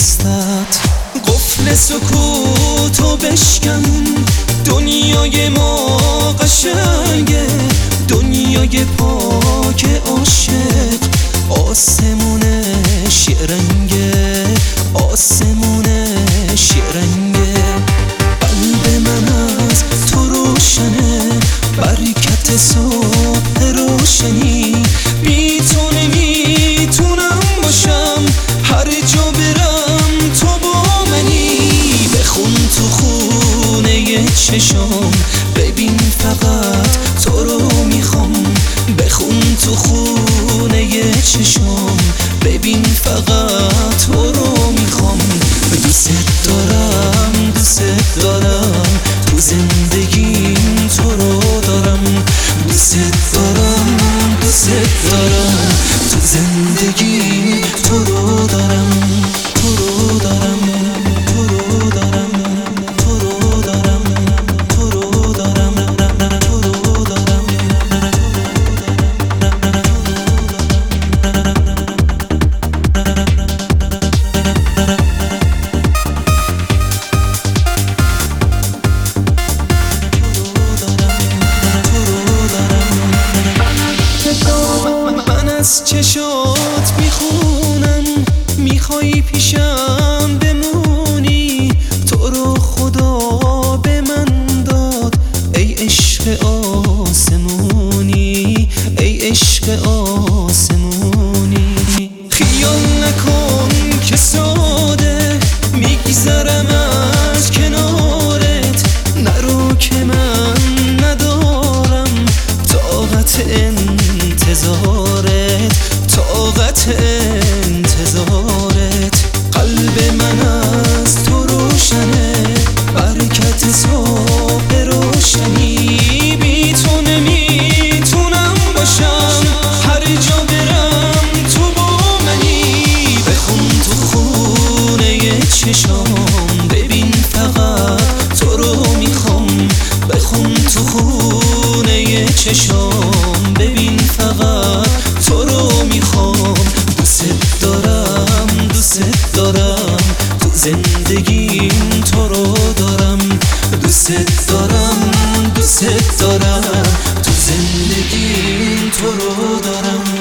دستت قفل سکوتو بشکن. دنیای ما قشنگه، دنیای پاک عاشق، آسمونش یه رنگه، آسمونش یه رنگه. قلب من از تو روشنه، برکت صبح روشنی. بی تو نمیتونم باشم، هر جا برم تو با منی. بخون تو خونه چشام، ببین فقط تو رو میخوام. بخون تو خونه چشام، ببین فقط تو رو میخوام. دوست دارم، دوست دارم، تو زندگیم تو رو دارم. دوست دارم، دوست دارم، تو زندگی تو رو دارم. تو رو دارم، تو رو دارم، تو رو دارم، تو رو دارم، تو رو دارم. من از چشات میخونم، میخوای پیشم بمونی. تو رو خدا به من داد، ای عشق آسمونی، ای عشق آسمونی. خیال نکن که ساده میگذرم از کنارت، نرو که من ندارم طاقت انتظارت، طاقت انتظارت. قلب من از تو روشنه، برکت صبح روشنی. بی تو نمیتونم باشم، هر جا برم تو با منی. بخون تو خونه چشام، ببین فقط تو رو میخوام. بخون تو خونه چشام، ببین فقط تو رو میخوام. دوست دارم، دوست دارم، تو زندگیم تو رو دارم. دوست دارم، دوست دارم، تو زندگیم تو رو دارم.